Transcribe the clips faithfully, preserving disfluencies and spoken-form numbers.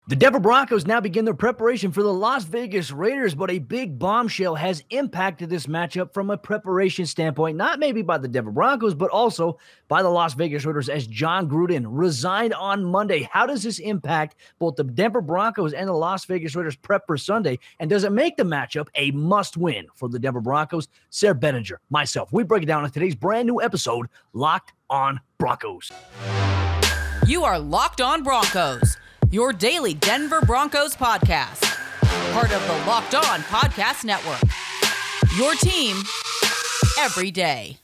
The Denver Broncos now begin their preparation for the Las Vegas Raiders, but a big bombshell has impacted this matchup from a preparation standpoint, not maybe by the Denver Broncos, but also by the Las Vegas Raiders as Jon Gruden resigned on Monday. How does this impact both the Denver Broncos and the Las Vegas Raiders prep for Sunday? And does it make the matchup a must-win for the Denver Broncos? Sayre Bedinger, myself, we break it down in today's brand new episode, Locked on Broncos. You are Locked on Broncos, your daily Denver Broncos podcast. Part of the Locked On Podcast Network. Your team every day.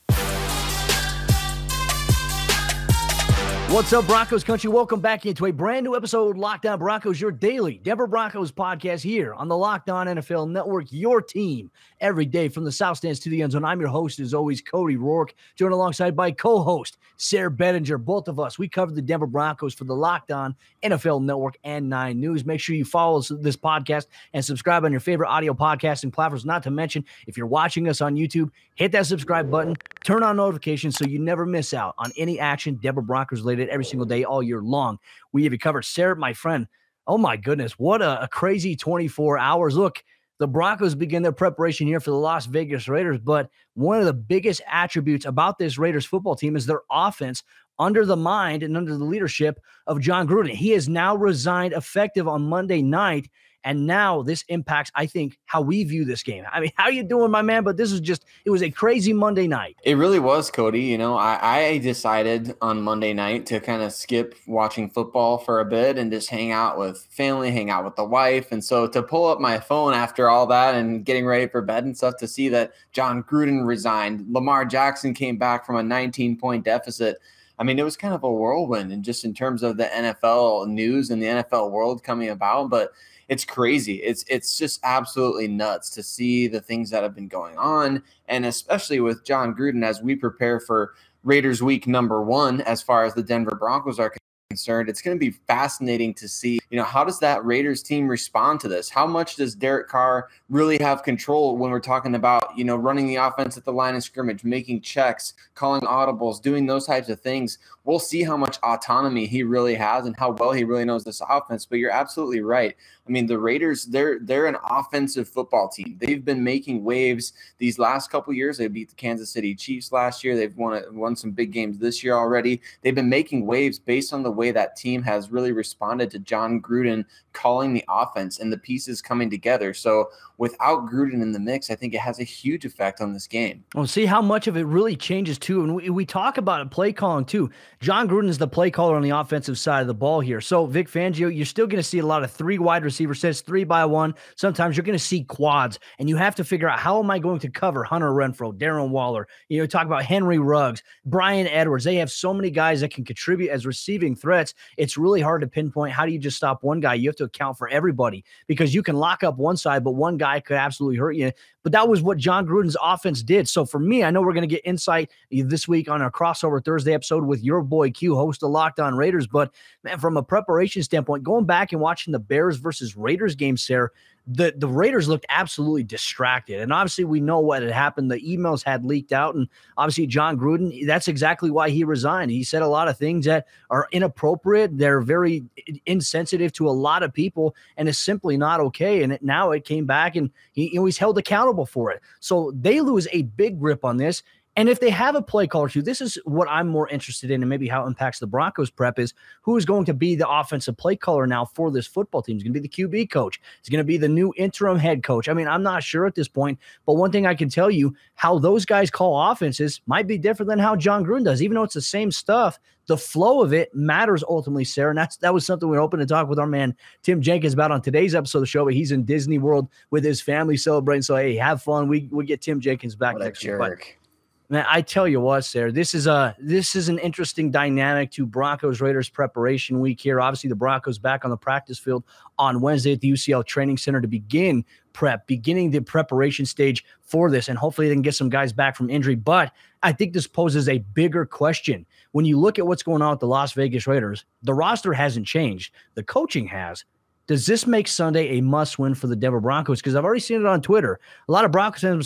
What's up, Broncos country? Welcome back into a brand new episode of Locked On Broncos, your daily Denver Broncos podcast here on the Locked On N F L Network, your team every day from the South Stands to the end zone. I'm your host, as always, Cody Rourke, joined alongside by co-host Sayre Bedinger. Both of us, we cover the Denver Broncos for the Locked On N F L Network and Nine News. Make sure you follow this podcast and subscribe on your favorite audio podcasting platforms. Not to mention, if you're watching us on YouTube, hit that subscribe button, turn on notifications so you never miss out on any action Denver Broncos related every single day all year long. We have you covered. Sayre, my friend, oh my goodness, what a, a crazy twenty-four hours. Look, the Broncos begin their preparation here for the Las Vegas Raiders, but one of the biggest attributes about this Raiders football team is their offense under the mind and under the leadership of Jon Gruden. He has now resigned effective on Monday night. And now this impacts, I think, how we view this game. I mean, how you doing, my man? But this is just, it was a crazy Monday night. It really was, Cody. You know, I, I decided on Monday night to kind of skip watching football for a bit and just hang out with family, hang out with the wife. And so to pull up my phone after all that and getting ready for bed and stuff to see that Jon Gruden resigned, Lamar Jackson came back from a nineteen-point deficit. I mean, it was kind of a whirlwind and just in terms of the N F L news and the N F L world coming about. But it's crazy. It's it's just absolutely nuts to see the things that have been going on, and especially with Jon Gruden as we prepare for Raiders week number one as far as the Denver Broncos are concerned. It's going to be fascinating to see, you know, how does that Raiders team respond to this? How much does Derek Carr really have control when we're talking about, you know, running the offense at the line of scrimmage, making checks, calling audibles, doing those types of things? We'll see how much autonomy he really has and how well he really knows this offense. But you're absolutely right. I mean, the Raiders, they're they're an offensive football team. They've been making waves these last couple of years. They beat the Kansas City Chiefs last year. They've won won some big games this year already. They've been making waves based on the way that team has really responded to Jon Gruden calling the offense and the pieces coming together. So without Gruden in the mix, I think it has a huge effect on this game. Well, see how much of it really changes too. And we, we talk about it, play calling too. Jon Gruden is the play caller on the offensive side of the ball here. So Vic Fangio, you're still going to see a lot of three wide receiver sets, three by one. Sometimes you're going to see quads, and you have to figure out, how am I going to cover Hunter Renfrow, Darren Waller? You know, talk about Henry Ruggs, Bryan Edwards. They have so many guys that can contribute as receiving threats. It's really hard to pinpoint. How do you just stop one guy? You have to account for everybody, because you can lock up one side, but one guy could absolutely hurt you. But that was what Jon Gruden's offense did. So for me, I know we're going to get insight this week on our crossover Thursday episode with your boy Q, host of Locked On Raiders. But man, from a preparation standpoint, going back and watching the Bears versus Raiders game, Sayre, the, the Raiders looked absolutely distracted. And obviously we know what had happened. The emails had leaked out, and obviously Jon Gruden, that's exactly why he resigned. He said a lot of things that are inappropriate. They're very insensitive to a lot of people, and it's simply not okay. And it, now it came back, and he, you know, he's held accountable for it. So they lose a big grip on this. And if they have a play caller too, this is what I'm more interested in, and maybe how it impacts the Broncos prep, is who is going to be the offensive play caller now for this football team. It's going to be the Q B coach. It's going to be the new interim head coach. I mean, I'm not sure at this point, but one thing I can tell you, how those guys call offenses might be different than how Jon Gruden does. Even though it's the same stuff, the flow of it matters ultimately, Sayre. And that's, that was something we were hoping to talk with our man Tim Jenkins about on today's episode of the show, but he's in Disney World with his family celebrating. So, hey, have fun. We we get Tim Jenkins back What next a week. jerk. Man, I tell you what, Sayre, this is a this is an interesting dynamic to Broncos Raiders preparation week here. Obviously, the Broncos back on the practice field on Wednesday at the U C L Training Center to begin prep, beginning the preparation stage for this, and hopefully they can get some guys back from injury. But I think this poses a bigger question. When you look at what's going on with the Las Vegas Raiders, the roster hasn't changed. The coaching has. Does this make Sunday a must-win for the Denver Broncos? Because I've already seen it on Twitter. A lot of Broncos fans are saying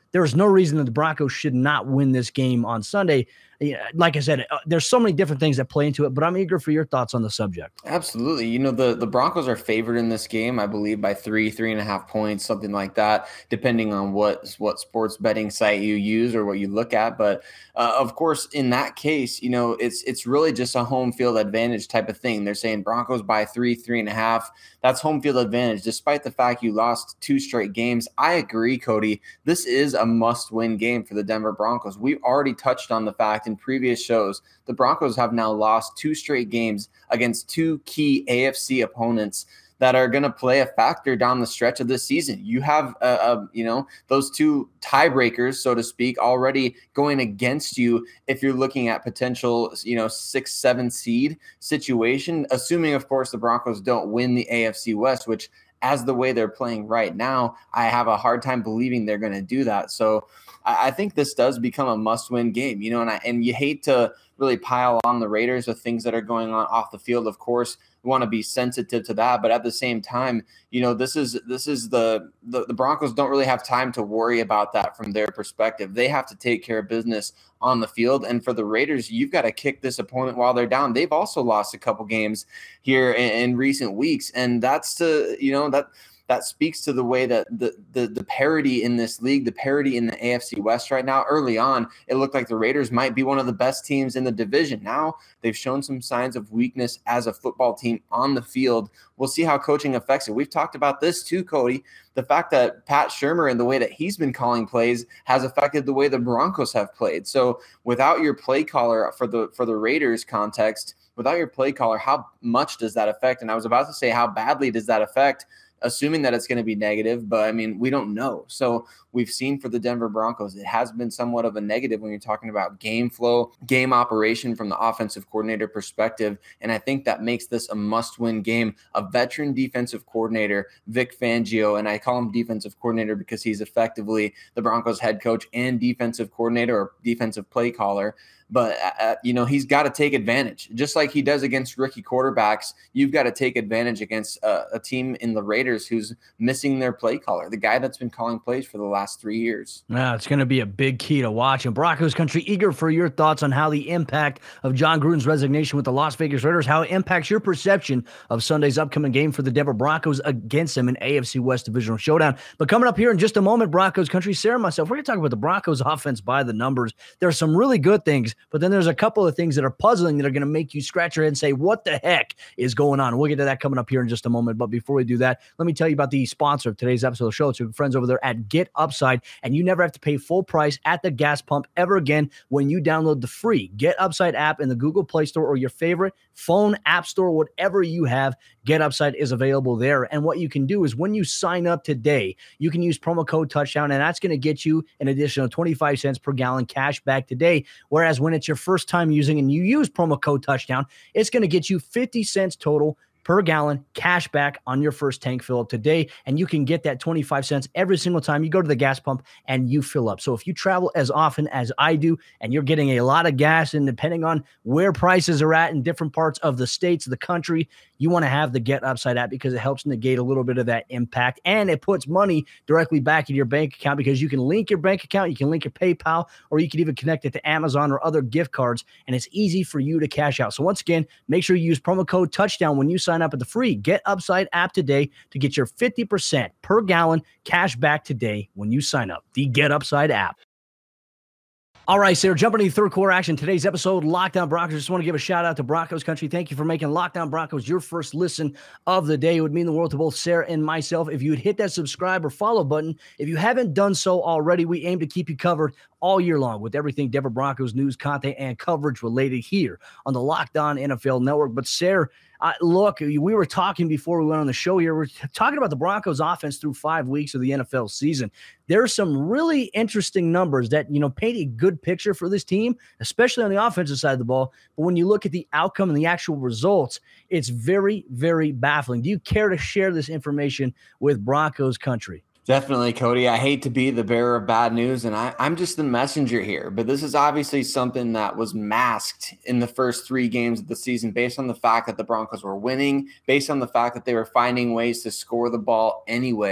There's no reason that the Broncos should not win this game on Sunday. Like I said, uh, there's so many different things that play into it, but I'm eager for your thoughts on the subject. Absolutely. You know, the, the Broncos are favored in this game, I believe, by three, three and a half points, something like that, depending on what, what sports betting site you use or what you look at. But uh, of course, in that case, you know, it's it's really just a home field advantage type of thing. They're saying Broncos by three, three and a half. That's home field advantage, despite the fact you lost two straight games. I agree, Cody. This is a must-win game for the Denver Broncos. We've already touched on the fact in previous shows, the Broncos have now lost two straight games against two key A F C opponents that are going to play a factor down the stretch of this season. You have, uh, uh, you know, those two tiebreakers, so to speak, already going against you if you're looking at potential, you know, six, seven seed situation, assuming, of course, the Broncos don't win the A F C West, which as the way they're playing right now, I have a hard time believing they're going to do that. So I think this does become a must-win game, you know, and I, and you hate to really pile on the Raiders with things that are going on off the field. Of course, we want to be sensitive to that, but at the same time, you know, this is this is the, the the Broncos don't really have time to worry about that from their perspective. They have to take care of business on the field, and for the Raiders, you've got to kick this opponent while they're down. They've also lost a couple games here in, in recent weeks, and that's to you know that. That speaks to the way that the, the the parity in this league, the parity in the A F C West right now. Early on, it looked like the Raiders might be one of the best teams in the division. Now they've shown some signs of weakness as a football team on the field. We'll see how coaching affects it. We've talked about this too, Cody. The fact that Pat Shurmur and the way that he's been calling plays has affected the way the Broncos have played. So without your play caller for the for the Raiders context, without your play caller, how much does that affect? And I was about to say, how badly does that affect, assuming that it's going to be negative, but I mean, we don't know. So we've seen for the Denver Broncos, it has been somewhat of a negative when you're talking about game flow, game operation from the offensive coordinator perspective. And I think that makes this a must-win game. A veteran defensive coordinator, Vic Fangio, and I call him defensive coordinator because he's effectively the Broncos head coach and defensive coordinator or defensive play caller. But, uh, you know, he's got to take advantage. Just like he does against rookie quarterbacks, you've got to take advantage against uh, a team in the Raiders who's missing their play caller, the guy that's been calling plays for the last three years. Yeah, it's going to be a big key to watch. And Broncos country, eager for your thoughts on how the impact of John Gruden's resignation with the Las Vegas Raiders, how it impacts your perception of Sunday's upcoming game for the Denver Broncos against them in A F C West Divisional Showdown. But coming up here in just a moment, Broncos country, Sarah and myself, we're going to talk about the Broncos offense by the numbers. There are some really good things, but then there's a couple of things that are puzzling that are going to make you scratch your head and say, what the heck is going on? We'll get to that coming up here in just a moment. But before we do that, let me tell you about the sponsor of today's episode of the show. It's your friends over there at Get Upside, and you never have to pay full price at the gas pump ever again when you download the free Get Upside app in the Google Play Store or your favorite phone app store, whatever you have. Get Upside is available there. And what you can do is when you sign up today, you can use promo code Touchdown, and that's going to get you an additional twenty-five cents per gallon cash back today. Whereas when it's your first time using and you use promo code Touchdown, it's going to get you fifty cents total per gallon cash back on your first tank fill up today. And you can get that twenty-five cents every single time you go to the gas pump and you fill up. So if you travel as often as I do and you're getting a lot of gas, and depending on where prices are at in different parts of the states, of the country, you want to have the Get Upside app because it helps negate a little bit of that impact. And it puts money directly back in your bank account because you can link your bank account, you can link your PayPal, or you can even connect it to Amazon or other gift cards. And it's easy for you to cash out. So once again, make sure you use promo code Touchdown when you sign up at the free Get Upside app today to get your fifty percent per gallon cash back today when you sign up. The Get Upside app. All right, Sarah, jumping into third quarter action. Today's episode, Locked On Broncos. Just want to give a shout out to Broncos country. Thank you for making Locked On Broncos your first listen of the day. It would mean the world to both Sarah and myself if you would hit that subscribe or follow button. If you haven't done so already, we aim to keep you covered all year long with everything Denver Broncos news, content, and coverage related here on the Locked On N F L Network. But Sarah, Uh, look, we were talking before we went on the show here. We're talking about the Broncos offense through five weeks of the N F L season. There are some really interesting numbers that, you know, paint a good picture for this team, especially on the offensive side of the ball. But when you look at the outcome and the actual results, it's very, very baffling. Do you care to share this information with Broncos country? Definitely, Cody. I hate to be the bearer of bad news, and I, I'm just the messenger here. But this is obviously something that was masked in the first three games of the season based on the fact that the Broncos were winning, based on the fact that they were finding ways to score the ball anyway.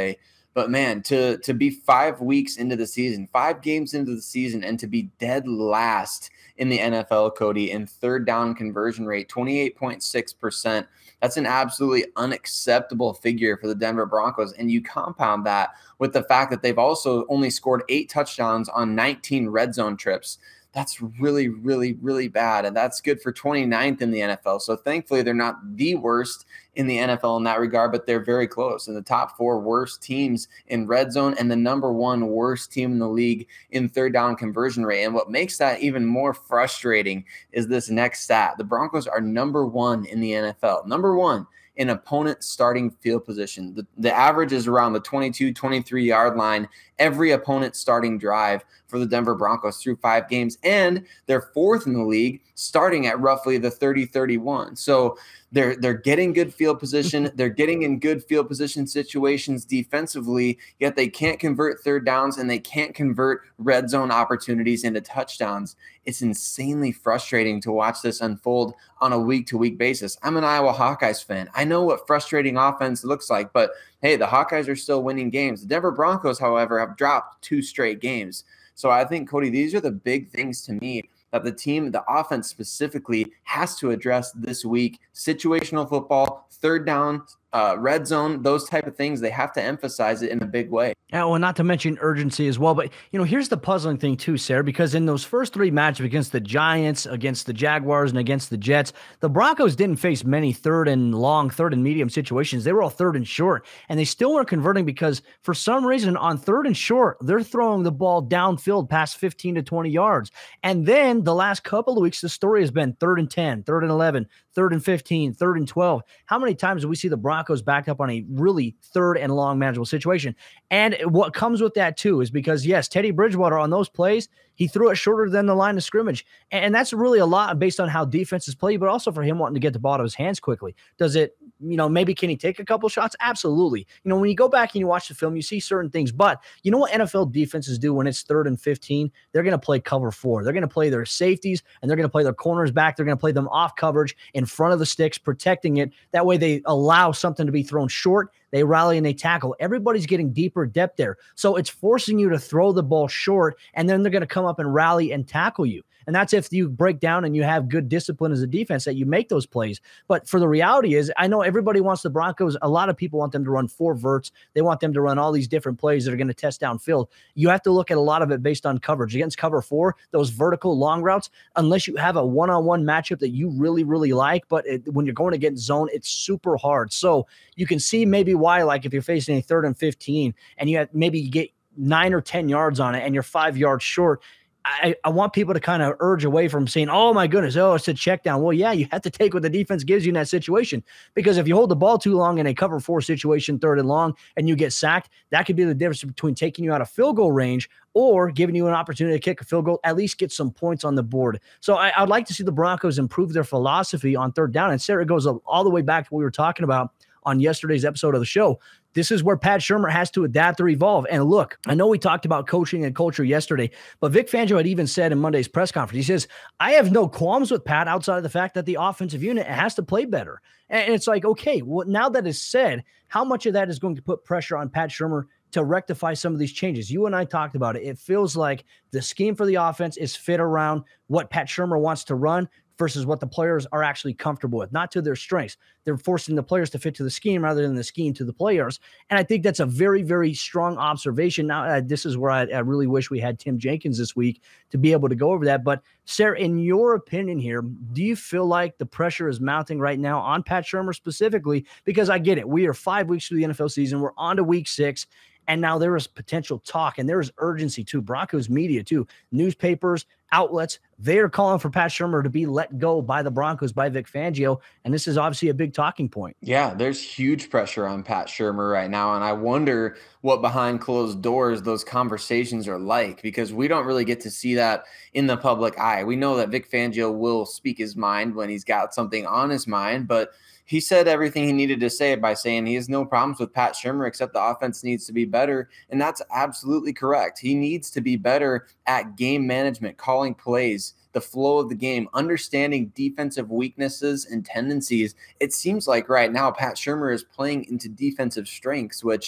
But man, to to be five weeks into the season, five games into the season, and to be dead last in the N F L, Cody, in third down conversion rate, twenty-eight point six percent. That's an absolutely unacceptable figure for the Denver Broncos. And you compound that with the fact that they've also only scored eight touchdowns on nineteen red zone trips. That's really, really, really bad. And that's good for twenty-ninth in the N F L. So thankfully, they're not the worst in the N F L in that regard, but they're very close. And the top four worst teams in red zone and the number one worst team in the league in third down conversion rate. And what makes that even more frustrating is this next stat. The Broncos are number one in the N F L. Number one in opponent starting field position. The, the average is around the twenty-two, twenty-three yard line every opponent starting drive for the Denver Broncos through five games. And they're fourth in the league, starting at roughly the thirty thirty-one. So they're they're getting good field position. They're getting in good field position situations defensively, yet they can't convert third downs and they can't convert red zone opportunities into touchdowns. It's insanely frustrating to watch this unfold on a week-to-week basis. I'm an Iowa Hawkeyes fan. I know what frustrating offense looks like, but hey, the Hawkeyes are still winning games. The Denver Broncos, however, have dropped two straight games. So I think, Cody, these are the big things to me that the team, the offense specifically, has to address this week. Situational football, third down, uh, red zone, those type of things, they have to emphasize it in a big way. Yeah, well, not to mention urgency as well. But, you know, here's the puzzling thing too, Sarah, because in those first three matchups against the Giants, against the Jaguars, and against the Jets, the Broncos didn't face many third and long, third and medium situations. They were all third and short, and they still weren't converting because for some reason on third and short, they're throwing the ball downfield past fifteen to twenty yards. And then the last couple of weeks, the story has been third and ten, third and eleven, third and fifteen, third and twelve. How many times do we see the Broncos backed up on a really third and long manageable situation? And what comes with that too is because, yes, Teddy Bridgewater on those plays, he threw it shorter than the line of scrimmage. And that's really a lot based on how defenses play, but also for him wanting to get the ball out of his hands quickly. Does it, you know, maybe can he take a couple shots? Absolutely. You know, when you go back and you watch the film, you see certain things. But you know what N F L defenses do when it's third and fifteen? They're going to play cover four. They're going to play their safeties and they're going to play their corners back. They're going to play them off coverage in front of the sticks, protecting it. That way they allow something to be thrown short. They rally and they tackle. Everybody's getting deeper depth there. So it's forcing you to throw the ball short, and then they're going to come up and rally and tackle you. And that's if you break down and you have good discipline as a defense that you make those plays. But for the reality is, I know everybody wants the Broncos. A lot of people want them to run four verts. They want them to run all these different plays that are going to test downfield. You have to look at a lot of it based on coverage. Against cover four, those vertical long routes, unless you have a one-on-one matchup that you really, really like, but it, when you're going against zone, it's super hard. So you can see maybe why, like if you're facing a third and fifteen and you have maybe you get nine or ten yards on it and you're five yards short, I, I want people to kind of urge away from saying, oh my goodness, oh, it's a check down. Well, yeah, you have to take what the defense gives you in that situation, because if you hold the ball too long in a cover four situation, third and long, and you get sacked, that could be the difference between taking you out of field goal range or giving you an opportunity to kick a field goal, at least get some points on the board. So I, I'd like to see the Broncos improve their philosophy on third down. And Sarah, it goes all the way back to what we were talking about on yesterday's episode of the show. This is where Pat Shurmur has to adapt or evolve. And look, I know we talked about coaching and culture yesterday, but Vic Fangio had even said in Monday's press conference, he says, I have no qualms with Pat outside of the fact that the offensive unit has to play better. And it's like, okay, well, now that is said, how much of that is going to put pressure on Pat Shurmur to rectify some of these changes? You and I talked about it. It feels like the scheme for the offense is fit around what Pat Shurmur wants to run versus what the players are actually comfortable with, not to their strengths. They're forcing the players to fit to the scheme rather than the scheme to the players. And I think that's a very, very strong observation. Now, uh, this is where I, I really wish we had Tim Jenkins this week to be able to go over that. But Sarah, in your opinion here, do you feel like the pressure is mounting right now on Pat Shurmur specifically? Because I get it. We are five weeks through the N F L season. We're on to week six. And now there is potential talk and there is urgency too. Broncos media too, newspapers, outlets, they are calling for Pat Shurmur to be let go by the Broncos, by Vic Fangio. And this is obviously a big talking point. Yeah, there's huge pressure on Pat Shurmur right now. And I wonder what behind closed doors those conversations are like, because we don't really get to see that in the public eye. We know that Vic Fangio will speak his mind when he's got something on his mind, but he said everything he needed to say by saying he has no problems with Pat Shurmur, except the offense needs to be better. And that's absolutely correct. He needs to be better at game management, calling plays, the flow of the game, understanding defensive weaknesses and tendencies. It seems like right now Pat Shurmur is playing into defensive strengths, which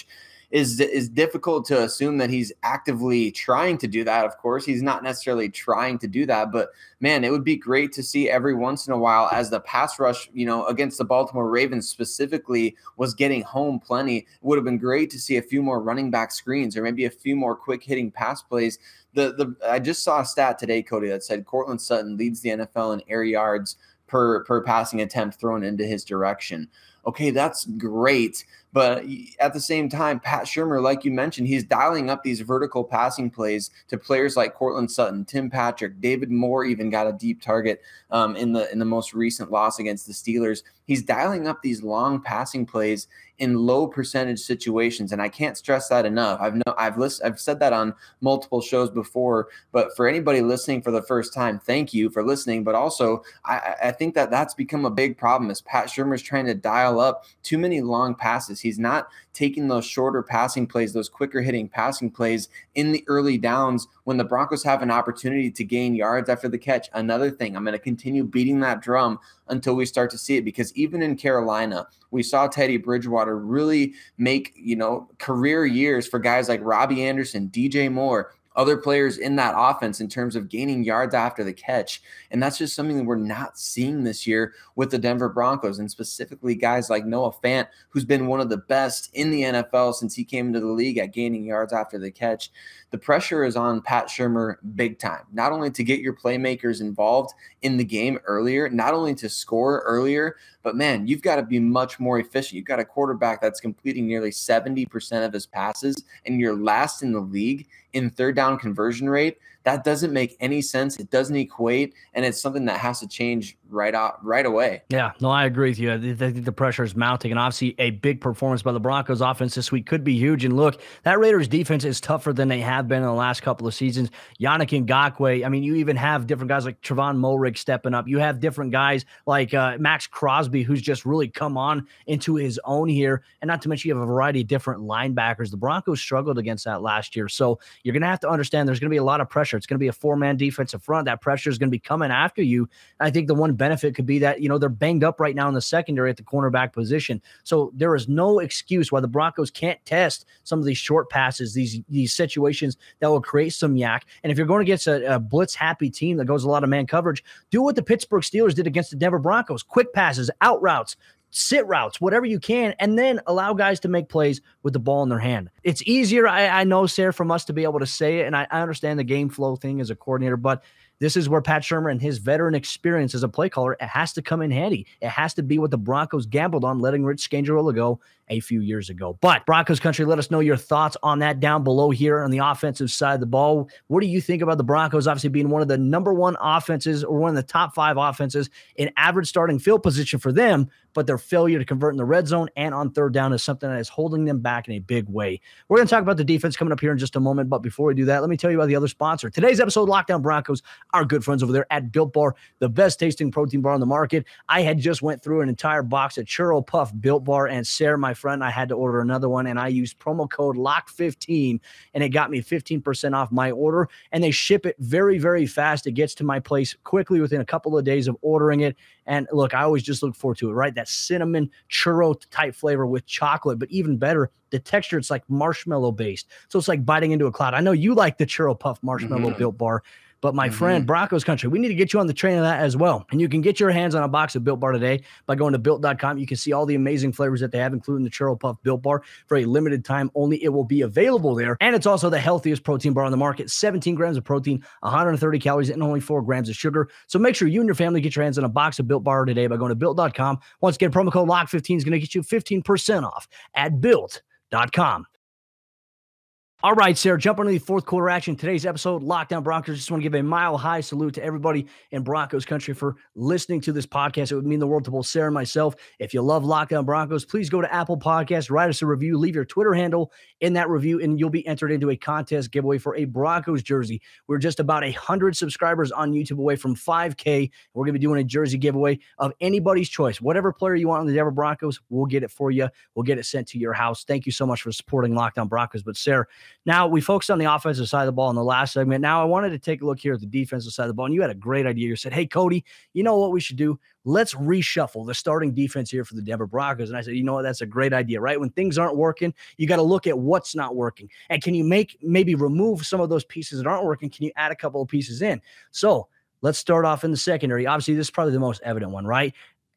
is is difficult to assume that he's actively trying to do that. Of course, he's not necessarily trying to do that, but man, it would be great to see every once in a while as the pass rush, you know, against the Baltimore Ravens specifically was getting home plenty. It would have been great to see a few more running back screens or maybe a few more quick hitting pass plays. The the I just saw a stat today, Cody, that said Courtland Sutton leads the N F L in air yards per per passing attempt thrown into his direction. Okay, that's great. But at the same time, Pat Shurmur, like you mentioned, he's dialing up these vertical passing plays to players like Courtland Sutton, Tim Patrick, David Moore even got a deep target um, in the in the most recent loss against the Steelers. He's dialing up these long passing plays in low percentage situations, and I can't stress that enough. I've no, I've listened, I've said that on multiple shows before, but for anybody listening for the first time, thank you for listening. But also, I, I think that that's become a big problem as Pat Shurmur's trying to dial up too many long passes. He's not taking those shorter passing plays, those quicker hitting passing plays in the early downs when the Broncos have an opportunity to gain yards after the catch. Another thing, I'm going to continue beating that drum until we start to see it, because even in Carolina, we saw Teddy Bridgewater really make, you know, career years for guys like Robbie Anderson, D J Moore, other players in that offense in terms of gaining yards after the catch. And that's just something that we're not seeing this year with the Denver Broncos, and specifically guys like Noah Fant, who's been one of the best in the N F L since he came into the league at gaining yards after the catch. The pressure is on Pat Shurmur big time, not only to get your playmakers involved in the game earlier, not only to score earlier, but man, you've got to be much more efficient. You've got a quarterback that's completing nearly seventy percent of his passes, and you're last in the league in third down conversion rate. That doesn't make any sense. It doesn't equate, and it's something that has to change right out, right away. Yeah, no, I agree with you. I think the pressure is mounting, and obviously a big performance by the Broncos offense this week could be huge. And look, that Raiders defense is tougher than they have been in the last couple of seasons. Yannick Ngakoue, I mean, you even have different guys like Trevon Moehrig stepping up. You have different guys like uh, Max Crosby, who's just really come on into his own here. And not to mention you have a variety of different linebackers. The Broncos struggled against that last year. So you're going to have to understand there's going to be a lot of pressure. It's going to be a four-man defensive front. That pressure is going to be coming after you. I think the one benefit could be that, you know, they're banged up right now in the secondary at the cornerback position. So there is no excuse why the Broncos can't test some of these short passes, these these situations that will create some yak. And if you're going against a, a blitz-happy team that goes a lot of man coverage, do what the Pittsburgh Steelers did against the Denver Broncos. Quick passes, out routes, sit routes, whatever you can, and then allow guys to make plays with the ball in their hand. It's easier, I, I know, Sarah, from us to be able to say it, and I, I understand the game flow thing as a coordinator, but this is where Pat Shurmur and his veteran experience as a play caller, it has to come in handy. It has to be what the Broncos gambled on letting Rich Scangarello go a few years ago. But Broncos country, let us know your thoughts on that down below here on the offensive side of the ball. What do you think about the Broncos obviously being one of the number one offenses or one of the top five offenses in average starting field position for them, but their failure to convert in the red zone and on third down is something that is holding them back in a big way. We're going to talk about the defense coming up here in just a moment, but before we do that, let me tell you about the other sponsor. Today's episode, Lockdown Broncos, our good friends over there at Built Bar, the best tasting protein bar on the market. I had just went through an entire box of Churro Puff Built Bar, and Sarah, my friend, I had to order another one, and I used promo code lock fifteen, and it got me fifteen percent off my order, and they ship it very, very fast. It gets to my place quickly within a couple of days of ordering it. And look, I always just look forward to it, right? That cinnamon churro type flavor with chocolate, but even better, the texture, it's like marshmallow based. So it's like biting into a cloud. I know you like the Churro Puff Marshmallow mm-hmm. Built Bar, but my mm-hmm. friend, Broncos country, we need to get you on the train of that as well. And you can get your hands on a box of Built Bar today by going to built dot com. You can see all the amazing flavors that they have, including the Churro Puff Built Bar. For a limited time only, it will be available there. And it's also the healthiest protein bar on the market. seventeen grams of protein, one hundred thirty calories, and only four grams of sugar. So make sure you and your family get your hands on a box of Built Bar today by going to built dot com. Once again, promo code lock fifteen is going to get you fifteen percent off at built dot com. All right, Sarah, jump into the fourth quarter action. Today's episode, Lockdown Broncos. Just want to give a mile-high salute to everybody in Broncos country for listening to this podcast. It would mean the world to both Sarah and myself. If you love Lockdown Broncos, please go to Apple Podcasts, write us a review, leave your Twitter handle in that review, and you'll be entered into a contest giveaway for a Broncos jersey. We're just about one hundred subscribers on YouTube away from five K. We're going to be doing a jersey giveaway of anybody's choice. Whatever player you want on the Denver Broncos, we'll get it for you. We'll get it sent to your house. Thank you so much for supporting Lockdown Broncos. But, Sarah, Now, we focused on the offensive side of the ball in the last segment. Now, I wanted to take a look here at the defensive side of the ball, and you had a great idea. You said, hey, Cody, you know what we should do? Let's reshuffle the starting defense here for the Denver Broncos. And I said, you know what? That's a great idea, right? When things aren't working, you got to look at what's not working. And can you make maybe remove some of those pieces that aren't working? Can you add a couple of pieces in? So let's start off in the secondary. Obviously, this is probably the most evident one, right?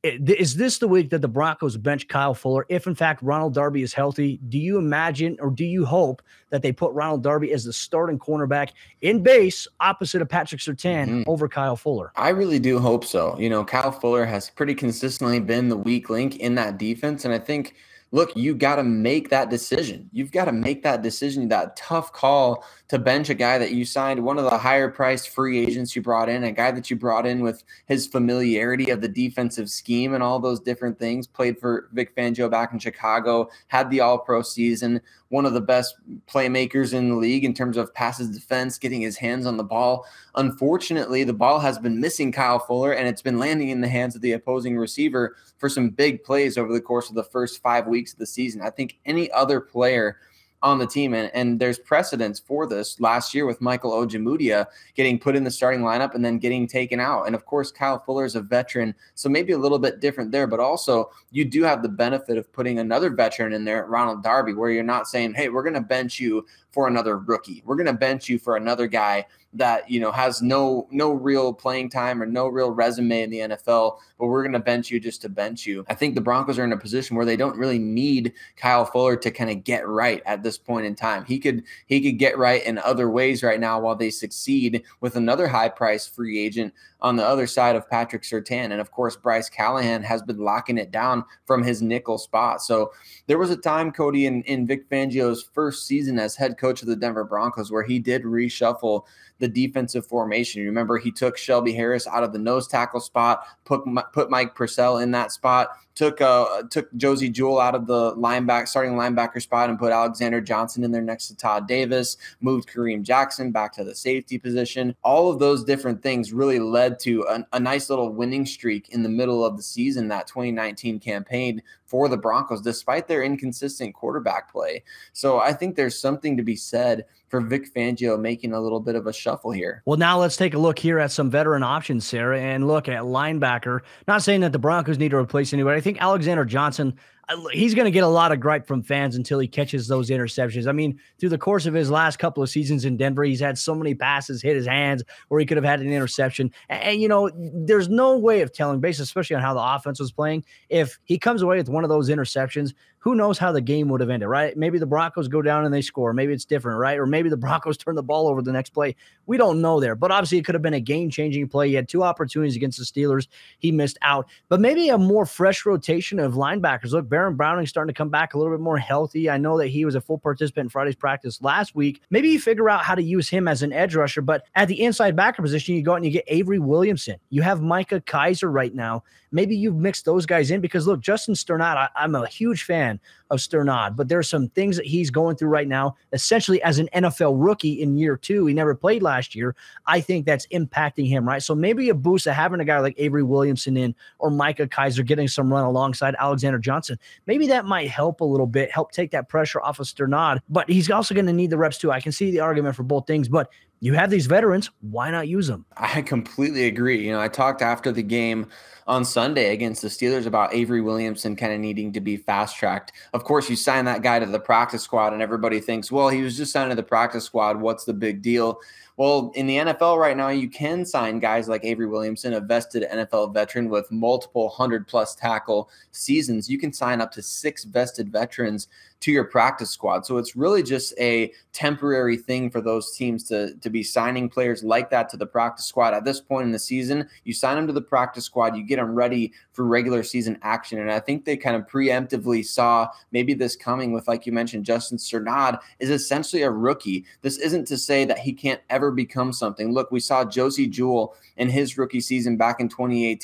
Is this the week that the Broncos bench Kyle Fuller? If, in fact, Ronald Darby is healthy, do you imagine or do you hope that they put Ronald Darby as the starting cornerback in base opposite of Patrick Surtain mm-hmm. over Kyle Fuller? I really do hope so. You know, Kyle Fuller has pretty consistently been the weak link in that defense, and I think – look, you got to make that decision. You've got to make that decision, that tough call to bench a guy that you signed, one of the higher priced free agents you brought in, a guy that you brought in with his familiarity of the defensive scheme and all those different things, played for Vic Fangio back in Chicago, had the all-pro season, one of the best playmakers in the league in terms of passes defense, getting his hands on the ball. Unfortunately, the ball has been missing Kyle Fuller, and it's been landing in the hands of the opposing receiver for some big plays over the course of the first five weeks of the season. I think any other player on the team, and, and there's precedence for this last year with Michael Ojemudia getting put in the starting lineup and then getting taken out. And of course, Kyle Fuller is a veteran, so maybe a little bit different there, but also you do have the benefit of putting another veteran in there, Ronald Darby, where you're not saying, hey, we're going to bench you for another rookie. We're going to bench you for another guy that, you know, has no no real playing time or no real resume in the N F L, but we're going to bench you just to bench you. I think the Broncos are in a position where they don't really need Kyle Fuller to kind of get right at this point in time. He could he could get right in other ways right now while they succeed with another high-priced free agent on the other side of Patrick Surtain. And of course, Bryce Callahan has been locking it down from his nickel spot. So there was a time, Cody, in, in Vic Fangio's first season as head coach of the Denver Broncos where he did reshuffle the defensive formation. You remember he took Shelby Harris out of the nose tackle spot, put put Mike Purcell in that spot, took uh, took Josie Jewell out of the linebacker starting linebacker spot and put Alexander Johnson in there next to Todd Davis, moved Kareem Jackson back to the safety position. All of those different things really led to a, a nice little winning streak in the middle of the season, that twenty nineteen campaign for the Broncos, despite their inconsistent quarterback play. So I think there's something to be said for Vic Fangio making a little bit of a shuffle here. Well, now let's take a look here at some veteran options, Sarah, and look at linebacker. Not saying that the Broncos need to replace anybody. I think Alexander Johnson, he's going to get a lot of gripe from fans until he catches those interceptions. I mean, through the course of his last couple of seasons in Denver, he's had so many passes hit his hands where he could have had an interception. And, and you know, there's no way of telling, based especially on how the offense was playing, if he comes away with one of those interceptions, who knows how the game would have ended, right? Maybe the Broncos go down and they score. Maybe it's different, right? Or maybe the Broncos turn the ball over the next play. We don't know there. But obviously it could have been a game-changing play. He had two opportunities against the Steelers. He missed out. But maybe a more fresh rotation of linebackers. Look, Baron Browning's starting to come back a little bit more healthy. I know that he was a full participant in Friday's practice last week. Maybe you figure out how to use him as an edge rusher. But at the inside backer position, you go out and you get Avery Williamson. You have Micah Kiser right now. Maybe you've mixed those guys in because, look, Justin Sternad, I, I'm a huge fan of Sternad, but there's some things that he's going through right now, essentially as an N F L rookie in year two. He never played last year. I think that's impacting him, right? So maybe a boost of having a guy like Avery Williamson in or Micah Kiser getting some run alongside Alexander Johnson. Maybe that might help a little bit, help take that pressure off of Sternad, but he's also going to need the reps too. I can see the argument for both things, but you have these veterans. Why not use them? I completely agree. You know, I talked after the game on Sunday against the Steelers about Avery Williamson kind of needing to be fast-tracked. Of course, you sign that guy to the practice squad and everybody thinks, well, he was just signed to the practice squad. What's the big deal? Well, in the N F L right now, you can sign guys like Avery Williamson, a vested N F L veteran with multiple hundred-plus tackle seasons. You can sign up to six vested veterans to your practice squad. So it's really just a temporary thing for those teams to, to be signing players like that to the practice squad. At this point in the season, you sign them to the practice squad, you get them ready for regular season action. And I think they kind of preemptively saw maybe this coming with, like you mentioned, Justin Sternad is essentially a rookie. This isn't to say that he can't ever become something. Look, we saw Josie Jewell in his rookie season back in twenty eighteen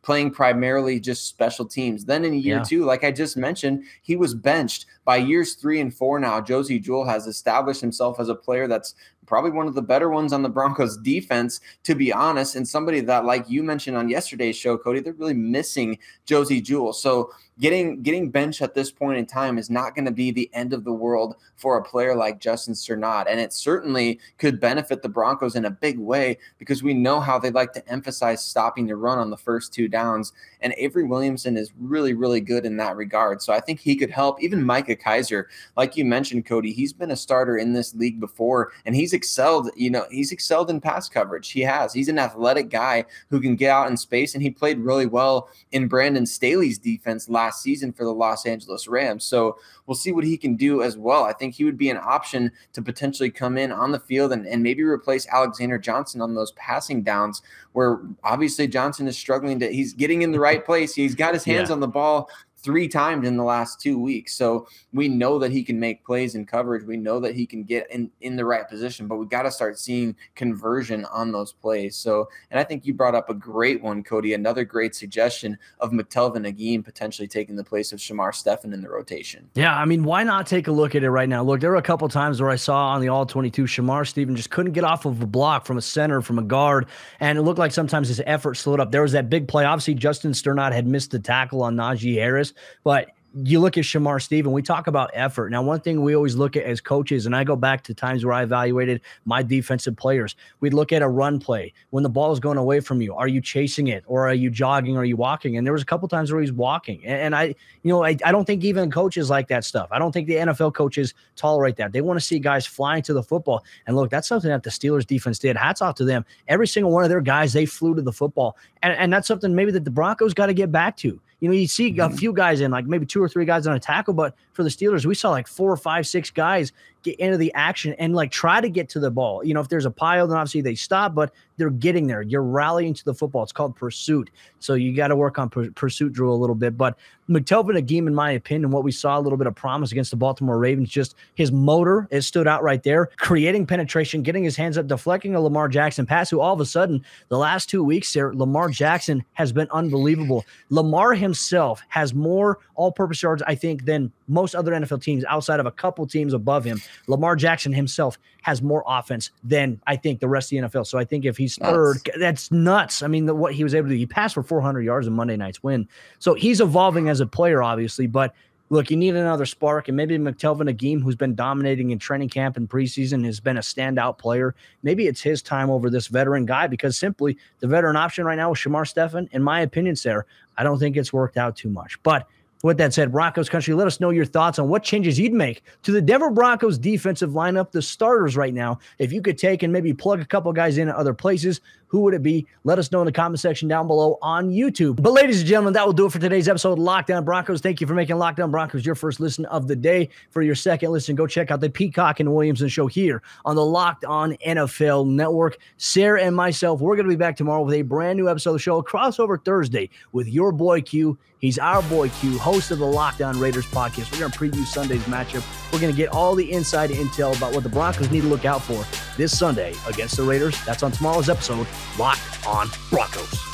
playing primarily just special teams. Then in year Yeah. two, like I just mentioned, he was benched. By years three and four now, Josey Jewell has established himself as a player that's probably one of the better ones on the Broncos defense, to be honest, and somebody that, like you mentioned on yesterday's show, Cody, they're really missing Josey Jewell. So getting getting benched at this point in time is not going to be the end of the world for a player like Justin Strnad. And it certainly could benefit the Broncos in a big way, because we know how they like to emphasize stopping the run on the first two downs. And Avery Williamson is really, really good in that regard. So I think he could help. Even Micah Kiser, like you mentioned, Cody, he's been a starter in this league before, and he's excelled, you know, he's excelled in pass coverage. He has. He's an athletic guy who can get out in space, and he played really well in Brandon Staley's defense last season for the Los Angeles Rams. So we'll see what he can do as well. I think he would be an option to potentially come in on the field and, and maybe replace Alexander Johnson on those passing downs, where obviously Johnson is struggling to, he's getting in the right place. He's got his hands yeah. on the ball three times in the last two weeks. So we know that he can make plays in coverage. We know that he can get in, in the right position, but we got to start seeing conversion on those plays. So, and I think you brought up a great one, Cody, another great suggestion of McTelvin Agim potentially taking the place of Shamar Stephen in the rotation. Yeah, I mean, why not take a look at it right now? Look, there were a couple times where I saw on the all twenty-two, Shamar Stephen just couldn't get off of a block from a center, from a guard, and it looked like sometimes his effort slowed up. There was that big play. Obviously, Justin Strnad had missed the tackle on Najee Harris, but you look at Shamar Stephen, we talk about effort. Now, one thing we always look at as coaches, and I go back to times where I evaluated my defensive players, we'd look at a run play. When the ball is going away from you, are you chasing it, or are you jogging, or are you walking? And there was a couple times where he's walking. And, and I, you know, I, I don't think even coaches like that stuff. I don't think the N F L coaches tolerate that. They want to see guys flying to the football. And look, that's something that the Steelers defense did. Hats off to them. Every single one of their guys, they flew to the football. And, and that's something maybe that the Broncos got to get back to. You know, you see a few guys in, like maybe two or three guys on a tackle, but for the Steelers, we saw like four or five, six guys get into the action and like try to get to the ball. You know, if there's a pile, then obviously they stop, but they're getting there. You're rallying to the football. It's called pursuit. So you got to work on pur- pursuit drill a little bit. But McTelvin Agim, in my opinion, what we saw a little bit of promise against the Baltimore Ravens, just his motor, it stood out right there, creating penetration, getting his hands up, deflecting a Lamar Jackson pass, who all of a sudden, the last two weeks there, Lamar Jackson has been unbelievable. Lamar himself has more all-purpose yards, I think, than most other N F L teams outside of a couple teams above him. Lamar Jackson himself has more offense than I think the rest of the N F L. So I think if he's third, nuts. that's nuts. I mean, the, what he was able to do, he passed for four hundred yards in Monday night's win. So he's evolving as a player, obviously, but look, you need another spark, and maybe McTelvin Agim, who's been dominating in training camp and preseason, has been a standout player. Maybe it's his time over this veteran guy, because simply the veteran option right now with Shamar Stephen, in my opinion, Sarah, I don't think it's worked out too much. But with that said, Broncos country, let us know your thoughts on what changes you'd make to the Denver Broncos defensive lineup, the starters right now. If you could take and maybe plug a couple guys in at other places, who would it be? Let us know in the comment section down below on YouTube. But ladies and gentlemen, that will do it for today's episode of Locked On Broncos. Thank you for making Locked On Broncos your first listen of the day. For your second listen, go check out the Peacock and Williamson show here on the Locked On N F L Network. Sarah and myself, we're going to be back tomorrow with a brand new episode of the show, a crossover Thursday with your boy Q. He's our boy Q, host of the Locked On Raiders podcast. We're going to preview Sunday's matchup. We're going to get all the inside intel about what the Broncos need to look out for this Sunday against the Raiders. That's on tomorrow's episode, Locked On Broncos.